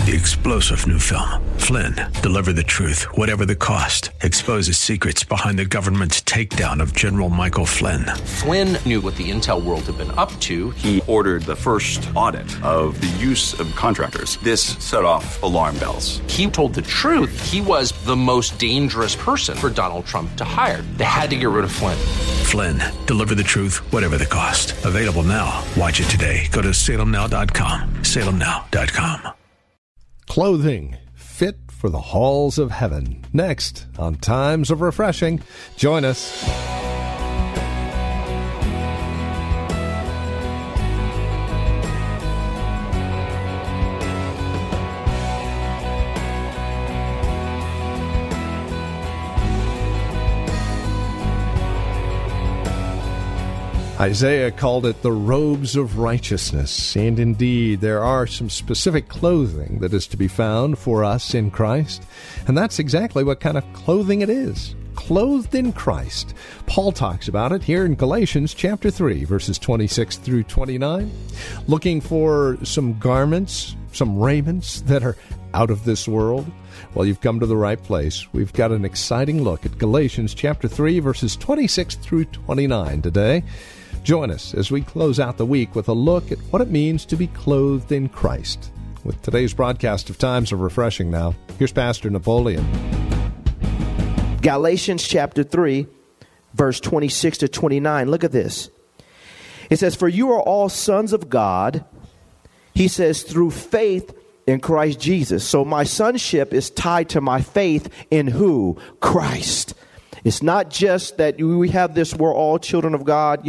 The explosive new film, Flynn, deliver the truth, whatever the cost. Exposes secrets behind the government's takedown of General Michael Flynn. Flynn knew what the intel world had been up to. He ordered the first audit of the use of contractors. This set off alarm bells. He told the truth. He was the most dangerous person for Donald Trump to hire. They had to get rid of Flynn. Flynn, deliver the truth, whatever the cost. Available now. Watch it today. Go to salemnow.com. salemnow.com. Clothing fit for the halls of heaven. Next on Times of Refreshing. Join us. Isaiah called it the robes of righteousness, and indeed there are some specific clothing that is to be found for us in Christ, and that's exactly what kind of clothing it is. Clothed in Christ. Paul talks about it here in Galatians chapter 3, verses 26 through 29. Looking for some garments, some raiments that are out of this world? Well, you've come to the right place. We've got an exciting look at Galatians chapter 3, verses 26 through 29 today. Join us as we close out the week with a look at what it means to be clothed in Christ. With today's broadcast of Times of Refreshing now, here's Pastor Napoleon. Galatians chapter 3, verse 26 to 29. Look at this. It says, "For you are all sons of God," he says, "through faith in Christ Jesus." So my sonship is tied to my faith in who? Christ. It's not just that we have this, we're all children of God,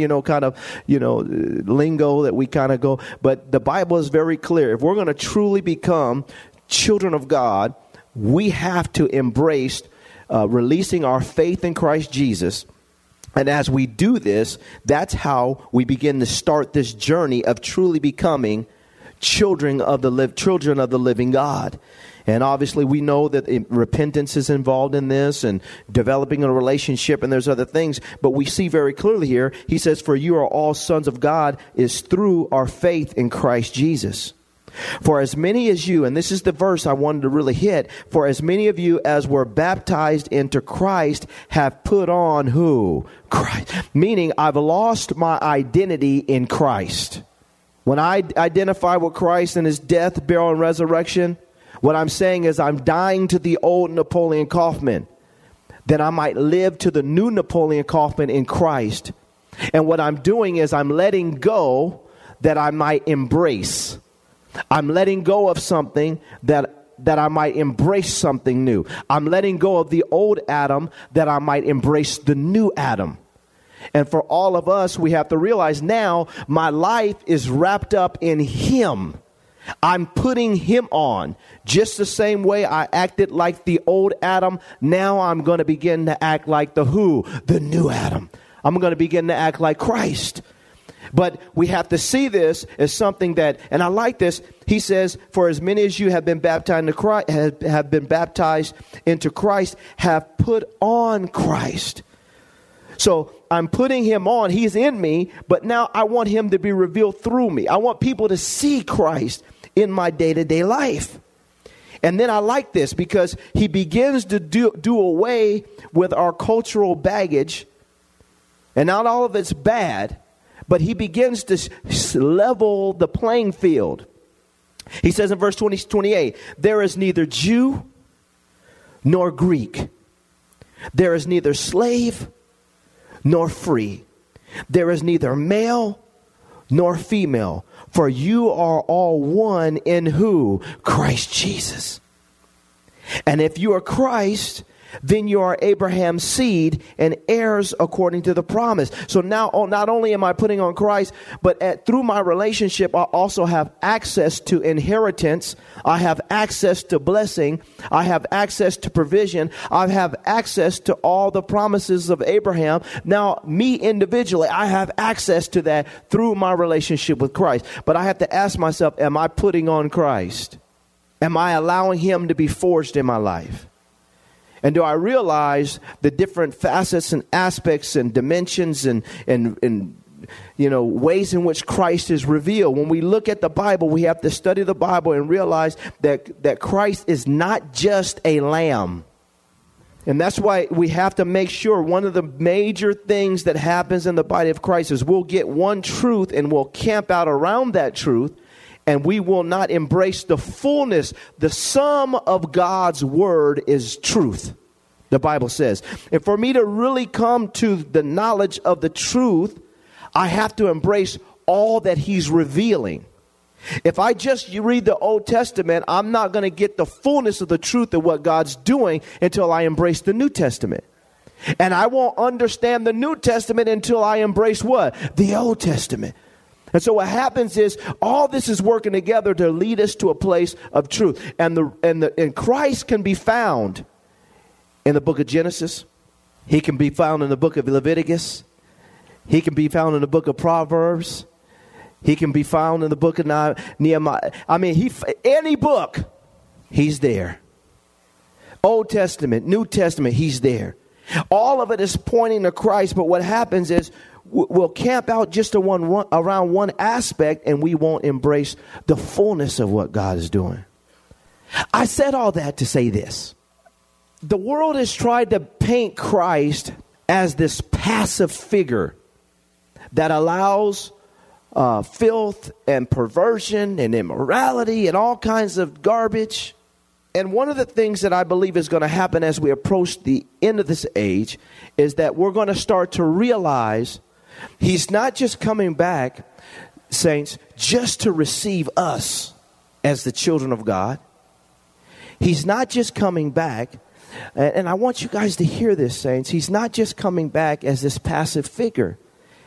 lingo that we kind of go. But the Bible is very clear. If we're going to truly become children of God, we have to embrace releasing our faith in Christ Jesus. And as we do this, that's how we begin to start this journey of truly becoming children of the living God. And obviously we know that repentance is involved in this and developing a relationship, and there's other things. But we see very clearly here, he says, "For you are all sons of God," is through our faith in Christ Jesus. "For as many as you," and this is the verse I wanted to really hit, "for as many of you as were baptized into Christ have put on" who? Christ. Meaning I've lost my identity in Christ. When I identify with Christ and his death, burial, and resurrection, what I'm saying is I'm dying to the old Napoleon Kaufman. Then I might live to the new Napoleon Kaufman in Christ. And what I'm doing is I'm letting go that I might embrace. I'm letting go of something that I might embrace something new. I'm letting go of the old Adam that I might embrace the new Adam. And for all of us, we have to realize now my life is wrapped up in him. I'm putting him on. Just the same way I acted like the old Adam, now I'm going to begin to act like the who? The new Adam. I'm going to begin to act like Christ. But we have to see this as something that, and I like this, he says, "For as many as you have been baptized into Christ, have put on Christ." So I'm putting him on. He's in me, but now I want him to be revealed through me. I want people to see Christ in my day-to-day life. And then I like this because he begins to do away with our cultural baggage. And not all of it's bad, but he begins to level the playing field. He says in verse 28, "There is neither Jew nor Greek. There is neither slave nor free. There is neither male nor female. For you are all one in who? Christ Jesus. And if you are Christ, then you are Abraham's seed and heirs according to the promise." So now not only am I putting on Christ, but through my relationship, I also have access to inheritance. I have access to blessing. I have access to provision. I have access to all the promises of Abraham. Now, me individually, I have access to that through my relationship with Christ. But I have to ask myself, am I putting on Christ? Am I allowing him to be forged in my life? And do I realize the different facets and aspects and dimensions and ways in which Christ is revealed. When we look at the Bible, we have to study the Bible and realize that Christ is not just a lamb. And that's why we have to make sure one of the major things that happens in the body of Christ is we'll get one truth and we'll camp out around that truth, and we will not embrace the fullness. The sum of God's word is truth, the Bible says. And for me to really come to the knowledge of the truth, I have to embrace all that he's revealing. If I just read the Old Testament, I'm not going to get the fullness of the truth of what God's doing until I embrace the New Testament. And I won't understand the New Testament until I embrace what? The Old Testament. And so what happens is all this is working together to lead us to a place of truth. And Christ can be found in the book of Genesis. He can be found in the book of Leviticus. He can be found in the book of Proverbs. He can be found in the book of Nehemiah. Any book, he's there. Old Testament, New Testament, he's there. All of it is pointing to Christ, but what happens is we'll camp out just around one aspect, and we won't embrace the fullness of what God is doing. I said all that to say this. The world has tried to paint Christ as this passive figure that allows filth and perversion and immorality and all kinds of garbage. And one of the things that I believe is going to happen as we approach the end of this age is that we're going to start to realize he's not just coming back, saints, just to receive us as the children of God. He's not just coming back, and I want you guys to hear this, saints. He's not just coming back as this passive figure.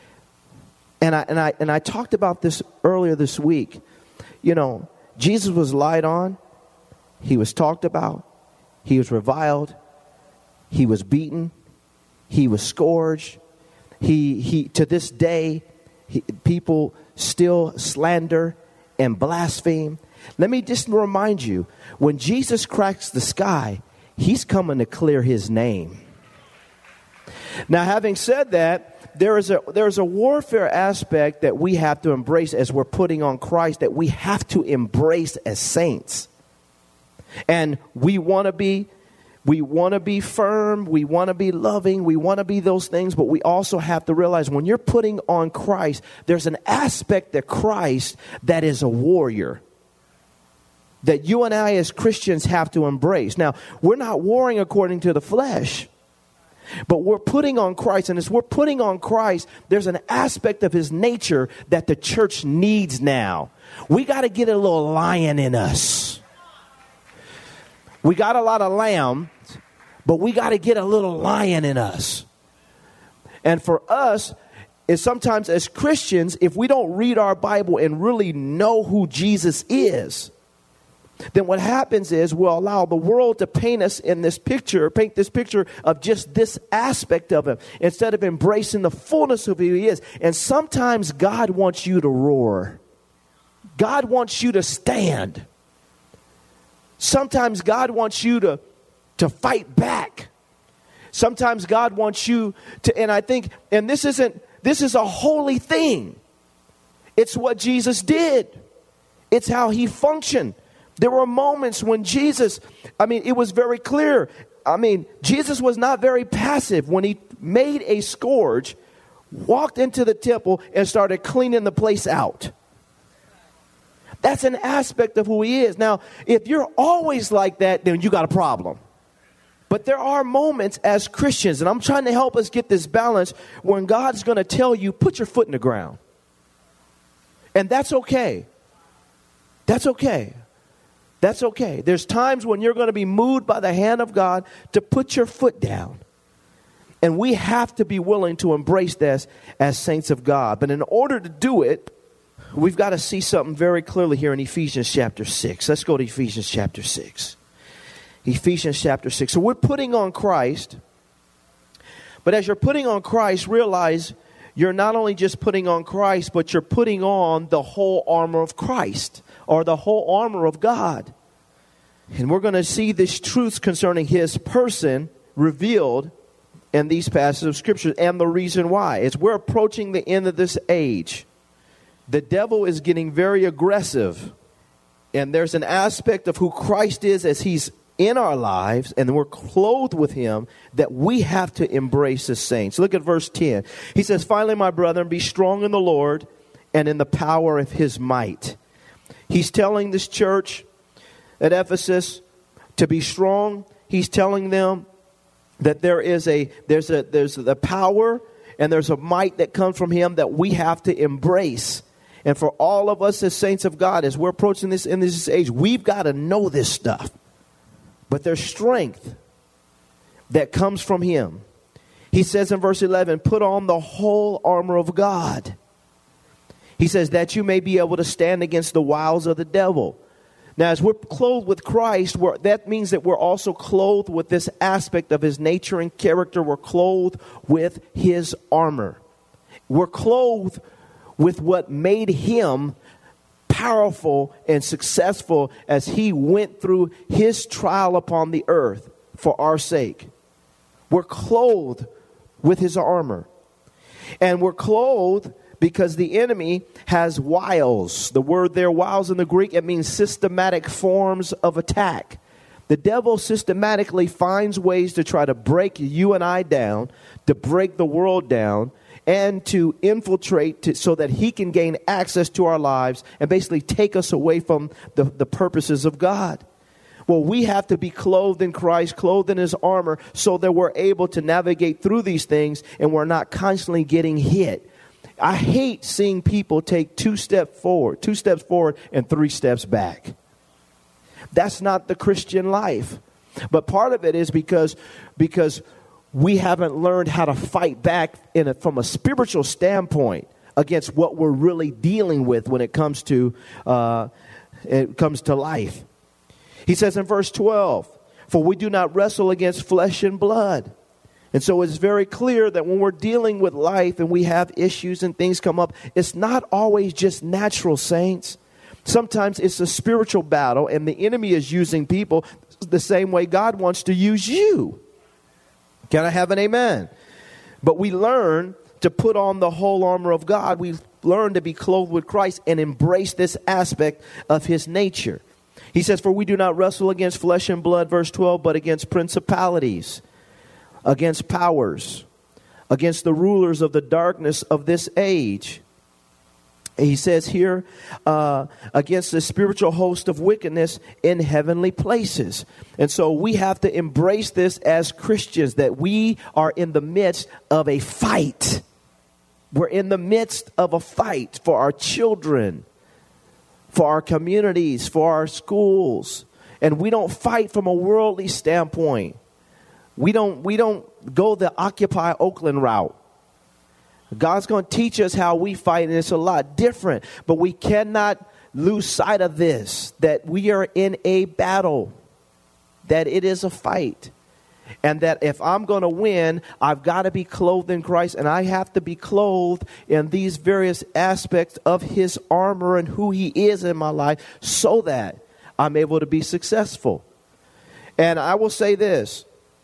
And I talked about this earlier this week. Jesus was lied on. He was talked about. He was reviled. He was beaten. He was scourged. He to this day, people still slander and blaspheme. Let me just remind you, when Jesus cracks the sky, he's coming to clear his name. Now, having said that, there is a warfare aspect that we have to embrace as we're putting on Christ, that we have to embrace as saints. And we want to be firm, we want to be loving, we want to be those things, but we also have to realize when you're putting on Christ, there's an aspect of Christ that is a warrior that you and I as Christians have to embrace. Now, we're not warring according to the flesh, but we're putting on Christ. And as we're putting on Christ, there's an aspect of his nature that the church needs now. We got to get a little lion in us. We got a lot of lamb, but we got to get a little lion in us. And for us, is sometimes as Christians, if we don't read our Bible and really know who Jesus is, then what happens is we'll allow the world to paint this picture of just this aspect of him instead of embracing the fullness of who he is. And sometimes God wants you to roar. God wants you to stand. Sometimes God wants you to fight back. Sometimes God wants you to, and I think, and this is a holy thing. It's what Jesus did. It's how he functioned. There were moments when Jesus, it was very clear. Jesus was not very passive when he made a scourge, walked into the temple, and started cleaning the place out. That's an aspect of who he is. Now, if you're always like that, then you got a problem. But there are moments as Christians, and I'm trying to help us get this balance, when God's going to tell you, put your foot in the ground. And that's okay. That's okay. That's okay. There's times when you're going to be moved by the hand of God to put your foot down. And we have to be willing to embrace this as saints of God. But in order to do it, we've got to see something very clearly here in Ephesians chapter 6. Let's go to Ephesians chapter 6. Ephesians chapter 6. So we're putting on Christ. But as you're putting on Christ, realize you're not only just putting on Christ, but you're putting on the whole armor of Christ, or the whole armor of God. And we're going to see these truths concerning his person revealed in these passages of Scripture, and the reason why is we're approaching the end of this age. The devil is getting very aggressive, and there's an aspect of who Christ is as he's in our lives, and we're clothed with him, that we have to embrace as saints. Look at verse 10. He says, finally, my brethren, be strong in the Lord and in the power of his might. He's telling this church at Ephesus to be strong. He's telling them that there's a power and there's a might that comes from him that we have to embrace. And for all of us as saints of God, as we're approaching this in this age, we've got to know this stuff. But there's strength that comes from him. He says in verse 11, put on the whole armor of God. He says that you may be able to stand against the wiles of the devil. Now, as we're clothed with Christ, that means that we're also clothed with this aspect of his nature and character. We're clothed with his armor. We're clothed with what made him powerful and successful as he went through his trial upon the earth for our sake. We're clothed with his armor. And we're clothed because the enemy has wiles. The word there, wiles in the Greek, it means systematic forms of attack. The devil systematically finds ways to try to break you and I down, to break the world down, and to infiltrate so that he can gain access to our lives and basically take us away from the purposes of God. Well, we have to be clothed in Christ, clothed in his armor, so that we're able to navigate through these things and we're not constantly getting hit. I hate seeing people take 2 steps forward, and 3 steps back. That's not the Christian life. But part of it is because we haven't learned how to fight back from a spiritual standpoint against what we're really dealing with when it comes to life. He says in verse 12, for we do not wrestle against flesh and blood. And so it's very clear that when we're dealing with life and we have issues and things come up, it's not always just natural, saints. Sometimes it's a spiritual battle, and the enemy is using people the same way God wants to use you. Can I have an amen? But we learn to put on the whole armor of God. We learn to be clothed with Christ and embrace this aspect of his nature. He says, for we do not wrestle against flesh and blood, verse 12, but against principalities, against powers, against the rulers of the darkness of this age. He says here, against the spiritual host of wickedness in heavenly places. And so we have to embrace this as Christians, that we are in the midst of a fight. We're in the midst of a fight for our children, for our communities, for our schools. And we don't fight from a worldly standpoint. We don't go the Occupy Oakland route. God's going to teach us how we fight, and it's a lot different. But we cannot lose sight of this, that we are in a battle, that it is a fight. And that if I'm going to win, I've got to be clothed in Christ, and I have to be clothed in these various aspects of his armor and who he is in my life, so that I'm able to be successful. And I will say this.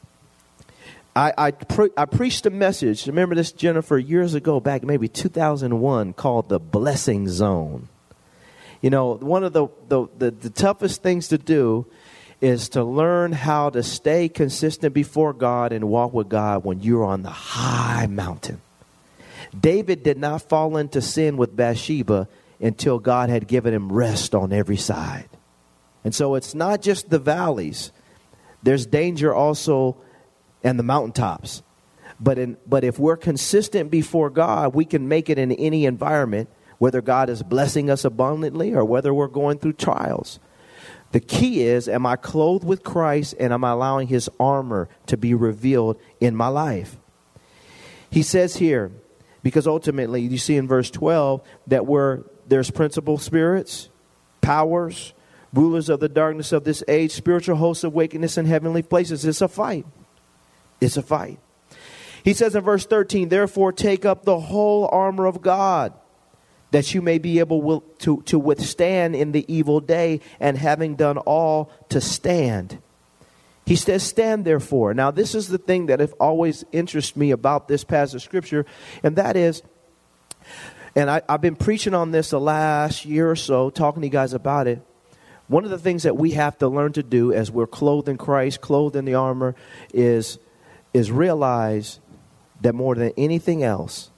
I preached a message, remember this, Jennifer, years ago, back maybe 2001, called The Blessing Zone. You know, one of the toughest things to do is to learn how to stay consistent before God and walk with God when you're on the high mountain. David did not fall into sin with Bathsheba until God had given him rest on every side. And so it's not just the valleys. There's danger also in the mountaintops. But if we're consistent before God, we can make it in any environment, whether God is blessing us abundantly or whether we're going through trials. The key is, am I clothed with Christ, and am I allowing his armor to be revealed in my life? He says here, because ultimately you see in verse 12 that there's principal spirits, powers, rulers of the darkness of this age, spiritual hosts of wickedness in heavenly places. It's a fight. It's a fight. He says in verse 13, therefore take up the whole armor of God, that you may be able to withstand in the evil day, and having done all, to stand. He says, stand therefore. Now, this is the thing that have always interested me about this passage of Scripture, and that is, and I've been preaching on this the last year or so, talking to you guys about it. One of the things that we have to learn to do as we're clothed in Christ, clothed in the armor, is realize that more than anything else,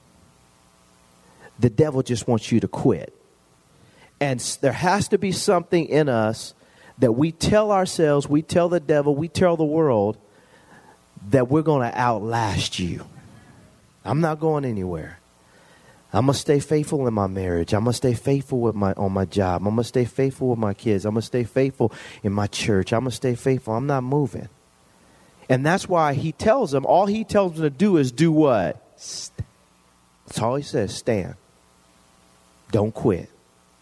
the devil just wants you to quit. And there has to be something in us that we tell ourselves, we tell the devil, we tell the world that we're going to outlast you. I'm not going anywhere. I'm going to stay faithful in my marriage. I'm going to stay faithful on my job. I'm going to stay faithful with my kids. I'm going to stay faithful in my church. I'm going to stay faithful. I'm not moving. And that's why he tells them, all he tells them to do is do what? That's all he says, stand. Don't quit.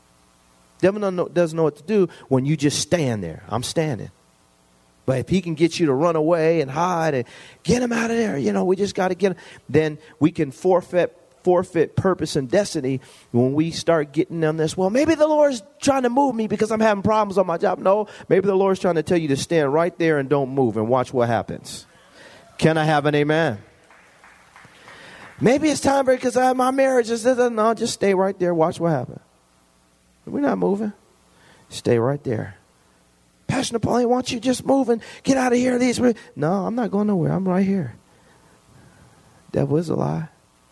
Devil doesn't know what to do when you just stand there. I'm standing. But if he can get you to run away and hide and get him out of there, we just got to get him. Then we can forfeit purpose and destiny when we start getting on this. Well, maybe the Lord's trying to move me because I'm having problems on my job. No, maybe the Lord's trying to tell you to stand right there and don't move and watch what happens. Can I have an amen? Maybe it's time because my marriage is no, just stay right there. Watch what happens. We're not moving. Stay right there. Pastor Napoleon wants you just moving. Get out of here. No, I'm not going nowhere. I'm right here. Devil is a lie.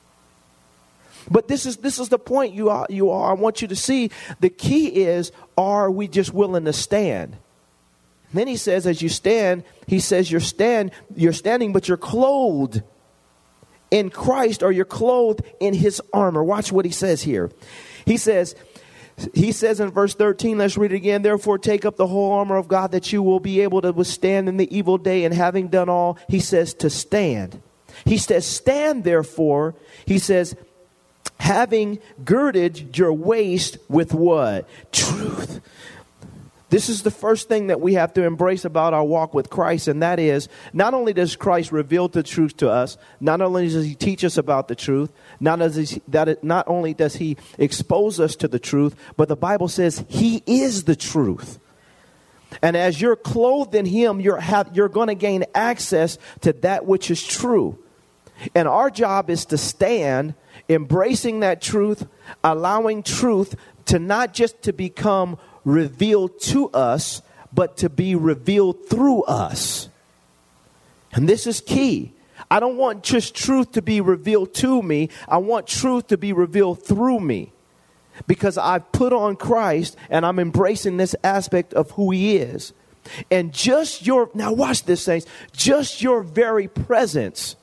But this is the point you are. I want you to see. The key is, are we just willing to stand? And then he says, as you stand, he says you're standing, but you're clothed in Christ, or you're clothed in his armor. Watch what he says here. He says in verse 13, let's read it again. Therefore, take up the whole armor of God that you will be able to withstand in the evil day. And having done all, he says to stand. He says, stand therefore. He says, having girded your waist with what? Truth. This is the first thing that we have to embrace about our walk with Christ, and that is, not only does Christ reveal the truth to us, not only does he teach us about the truth, not only does he expose us to the truth, but the Bible says he is the truth. And as you're clothed in him, you're going to gain access to that which is true. And our job is to stand, embracing that truth, allowing truth to not just to become revealed to us, but to be revealed through us. And this is key. I don't want just truth to be revealed to me. I want truth to be revealed through me. Because I've put on Christ and I'm embracing this aspect of who he is. And now watch this, saints, just your very presence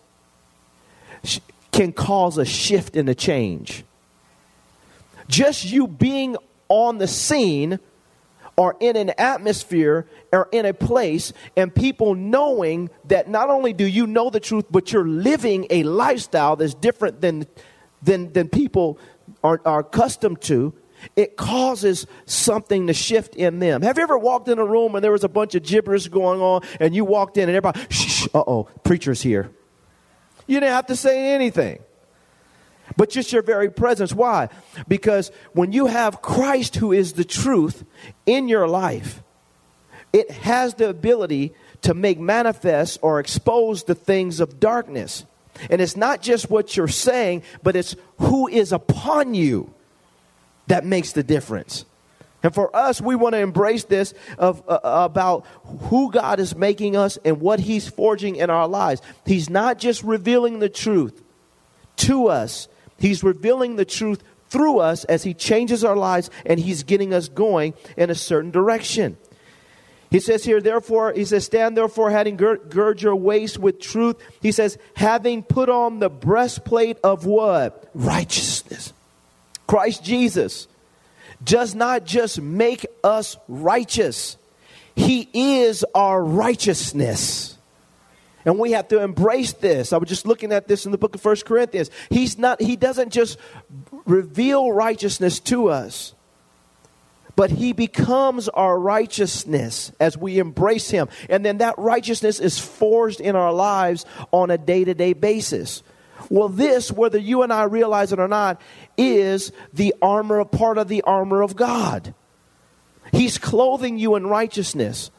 can cause a shift and a change. Just you being on the scene or in an atmosphere or in a place, and people knowing that not only do you know the truth, but you're living a lifestyle that's different than people are accustomed to, it causes something to shift in them. Have you ever walked in a room and there was a bunch of gibberish going on, and you walked in and everybody, shh, preacher's here. You didn't have to say anything. But just your very presence. Why? Because when you have Christ, who is the truth, in your life, it has the ability to make manifest or expose the things of darkness. And it's not just what you're saying, but it's who is upon you that makes the difference. And for us, we want to embrace this about who God is making us and what he's forging in our lives. He's not just revealing the truth to us. He's revealing the truth through us as he changes our lives, and he's getting us going in a certain direction. He says here, therefore, he says, stand therefore, having gird your waist with truth. He says, having put on the breastplate of what? Righteousness. Christ Jesus does not just make us righteous. He is our righteousness. And we have to embrace this. I was just looking at this in the book of 1 Corinthians. He doesn't just reveal righteousness to us, but he becomes our righteousness as we embrace him. And then that righteousness is forged in our lives on a day-to-day basis. Well, this, whether you and I realize it or not, is the part of the armor of God. He's clothing you in righteousness.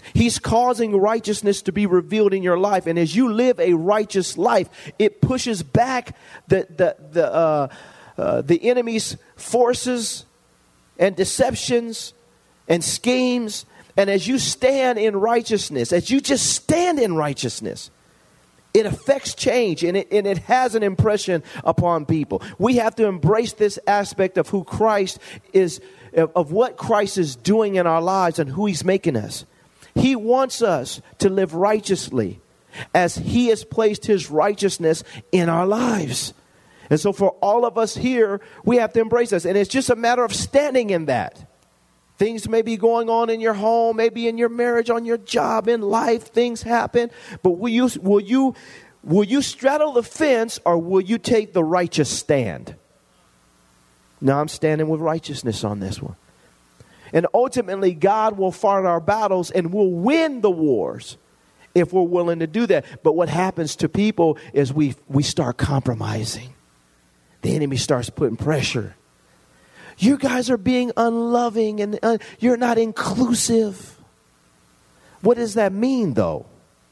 He's causing righteousness to be revealed in your life. And as you live a righteous life, it pushes back the enemy's forces and deceptions and schemes. And as you stand in righteousness, as you just stand in righteousness, it affects change, and it has an impression upon people. We have to embrace this aspect of who Christ is, of what Christ is doing in our lives and who he's making us. He wants us to live righteously as he has placed his righteousness in our lives. And so for all of us here, we have to embrace this. And it's just a matter of standing in that. Things may be going on in your home, maybe in your marriage, on your job, in life. Things happen. But will you straddle the fence, or will you take the righteous stand? Now I'm standing with righteousness on this one. And ultimately, God will fight our battles and we'll win the wars if we're willing to do that. But what happens to people is we start compromising. The enemy starts putting pressure. You guys are being unloving and you're not inclusive. What does that mean, though?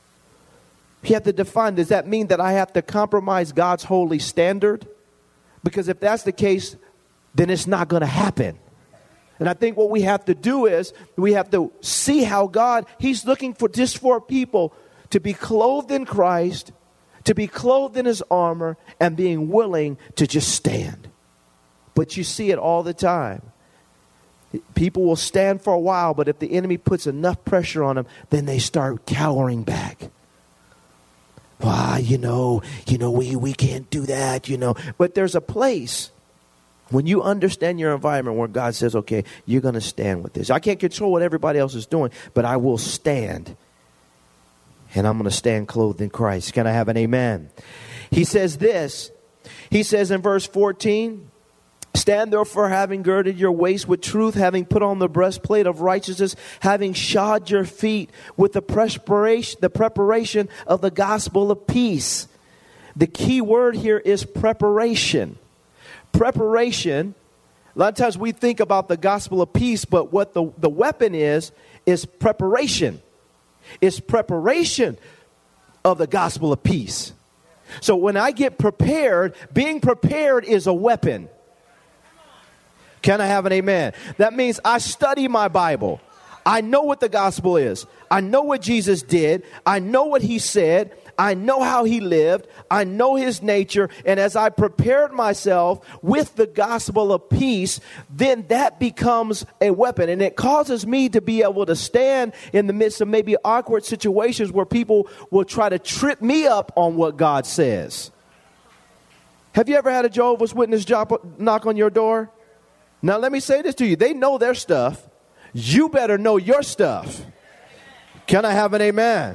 You have to define, does that mean that I have to compromise God's holy standard? Because if that's the case, then it's not going to happen. And I think what we have to do is we have to see how God, he's looking for just for people to be clothed in Christ, to be clothed in his armor, and being willing to just stand. But you see it all the time. People will stand for a while, but if the enemy puts enough pressure on them, then they start cowering back. Why, we can't do that, But there's a place when you understand your environment where God says, okay, you're going to stand with this. I can't control what everybody else is doing, but I will stand. And I'm going to stand clothed in Christ. Can I have an amen? He says this. He says in verse 14, stand therefore, having girded your waist with truth, having put on the breastplate of righteousness, having shod your feet with the preparation of the gospel of peace. The key word here is preparation. Preparation. A lot of times we think about the gospel of peace, but what the weapon is preparation. It's preparation of the gospel of peace. So when I get prepared, being prepared is a weapon. Can I have an amen? That means I study my Bible. I know what the gospel is. I know what Jesus did. I know what he said. I know how he lived. I know his nature. And as I prepared myself with the gospel of peace, then that becomes a weapon. And it causes me to be able to stand in the midst of maybe awkward situations where people will try to trip me up on what God says. Have you ever had a Jehovah's Witness knock on your door? Now, let me say this to you. They know their stuff. You better know your stuff. Can I have an amen?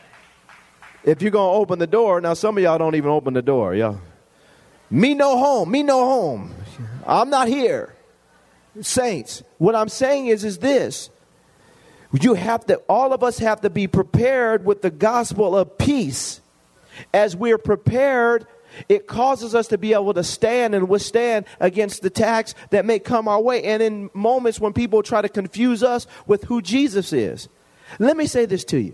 If you're going to open the door, now some of y'all don't even open the door. Y'all. Me no home. I'm not here. Saints, what I'm saying is this. All of us have to be prepared with the gospel of peace. As we're prepared, it causes us to be able to stand and withstand against the attacks that may come our way. And in moments when people try to confuse us with who Jesus is. Let me say this to you.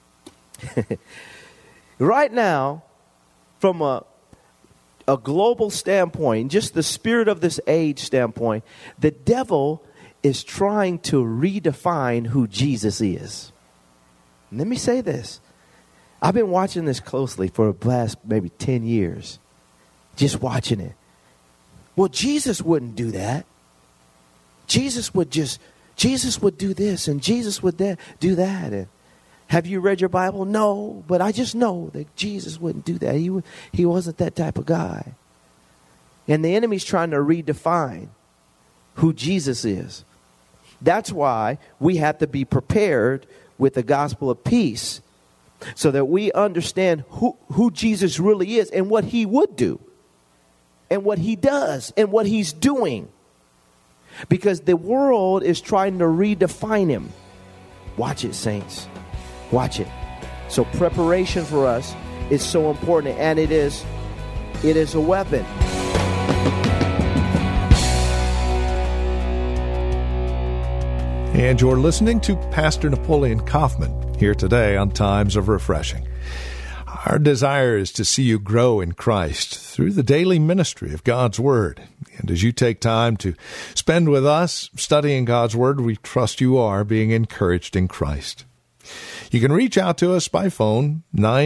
Right now, from a global standpoint, just the spirit of this age standpoint, the devil is trying to redefine who Jesus is. Let me say this. I've been watching this closely for the last maybe 10 years. Just watching it. Well, Jesus wouldn't do that. Jesus would do this and Jesus would do that. And have you read your Bible? No, but I just know that Jesus wouldn't do that. He wasn't that type of guy. And the enemy's trying to redefine who Jesus is. That's why we have to be prepared with the gospel of peace so that we understand who Jesus really is and what he would do and what he does and what he's doing. Because the world is trying to redefine him. Watch it, saints. Watch it. So preparation for us is so important, and it is a weapon. And you're listening to Pastor Napoleon Kaufman here today on Times of Refreshing. Our desire is to see you grow in Christ through the daily ministry of God's Word. And as you take time to spend with us studying God's Word, we trust you are being encouraged in Christ. You can reach out to us by phone,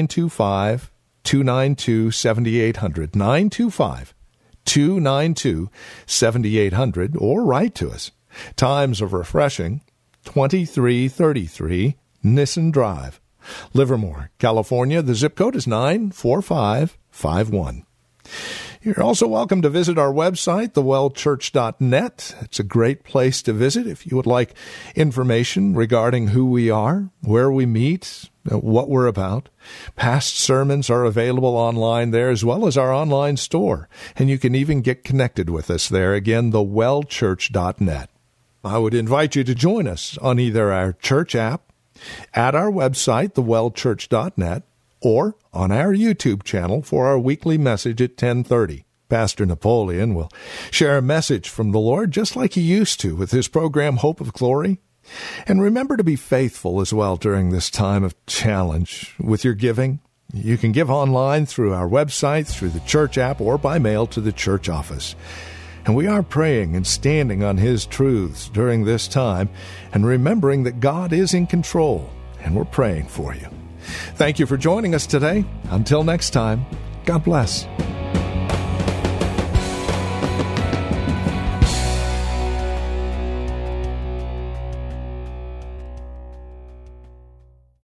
925-292-7800, 925-292-7800, or write to us. Times of Refreshing, 2333 Nissen Drive, Livermore, California. The zip code is 94551. You're also welcome to visit our website, thewellchurch.net. It's a great place to visit if you would like information regarding who we are, where we meet, what we're about. Past sermons are available online there, as well as our online store. And you can even get connected with us there. Again, thewellchurch.net. I would invite you to join us on either our church app, at our website, thewellchurch.net, or on our YouTube channel for our weekly message at 10:30. Pastor Napoleon will share a message from the Lord just like he used to with his program Hope of Glory. And remember to be faithful as well during this time of challenge with your giving. You can give online through our website, through the church app, or by mail to the church office. And we are praying and standing on his truths during this time and remembering that God is in control, and we're praying for you. Thank you for joining us today. Until next time, God bless.